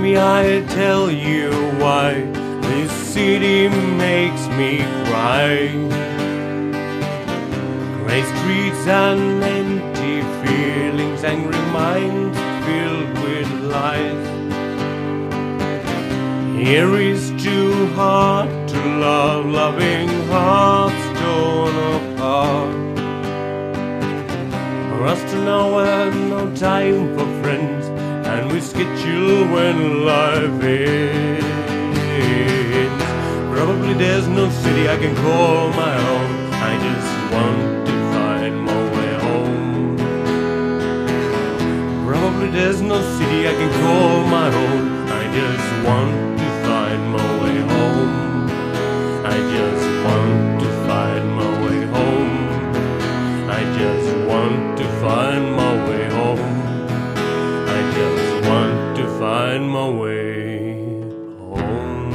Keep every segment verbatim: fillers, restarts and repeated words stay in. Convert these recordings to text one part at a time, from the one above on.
me, I tell you why this city makes me cry. Grey streets and empty feelings, angry minds filled with lies. Here is too hard to love, loving hearts torn apart. For us to know and no time for friends, and we schedule when life ends. Probably there's no city I can call my own. I just want to find my way home. Probably there's no city I can call my own. I just want to find my way home. I just want to find my way home. I just want to find my way home. I just want to find my way home.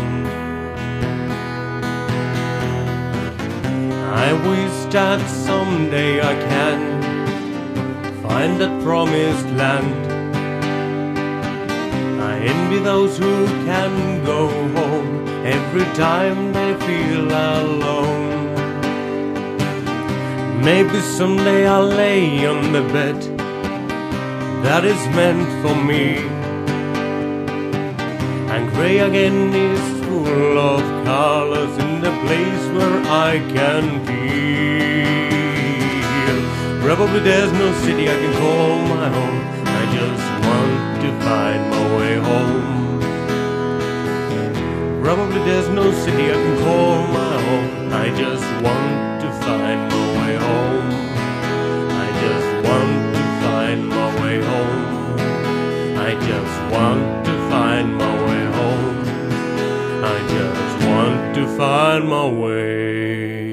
I wish that someday I can find that promised land. I envy those who can go home every time they feel alone. Maybe someday I'll lay on the bed that is meant for me, and grey again is full of colors in the place where I can feel. Probably there's no city I can call my own. I just want to find my way home. Probably there's no city I can call my own. I just want to find my way home. I just want to find my way home. I just want to find my way home. I just want to find my way